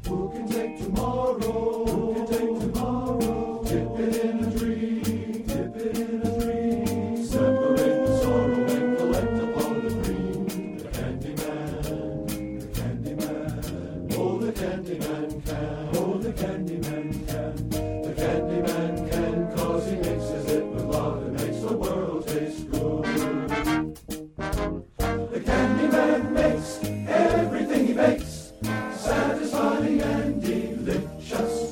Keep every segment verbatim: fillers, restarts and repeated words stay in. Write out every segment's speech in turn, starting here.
Who can take tomorrow? Who can take tomorrow? Dip it in a dream, dip it in a dream. Separate the sorrow and collect up all the cream. The Candyman, the Candyman. Oh, the Candyman can, oh, the Candyman can. The Candyman can, cause he mixes it with love and makes the world taste good. The Candyman makes everything he bakes satisfying and delicious.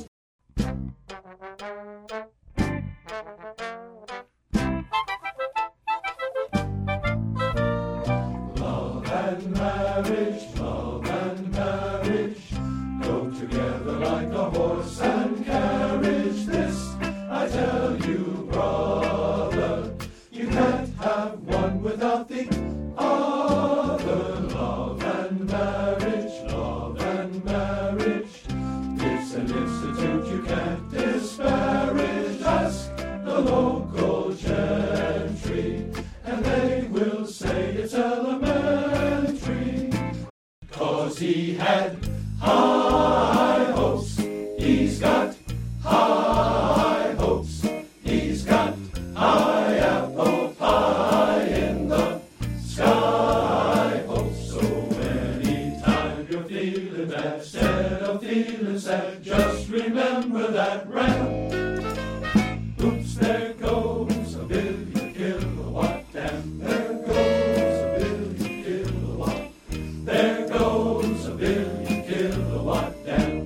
Love and marriage, love and marriage go together like a horse and carriage. This I tell you, brother, you can't have one without the other. Love and marriage, love and marriage, it's an institute you can't disparage. Ask the local gentry, and they will say it's elementary. 'Cause he had high hopes, he's got high hopes, he's got high apple pie in the sky. Oh, so anytime you're feeling bad, instead of feeling sad, just remember that rap. Oops, there goes a billion kilowatt, and there goes a billion kilowatt. There goes a billion kilowatt, and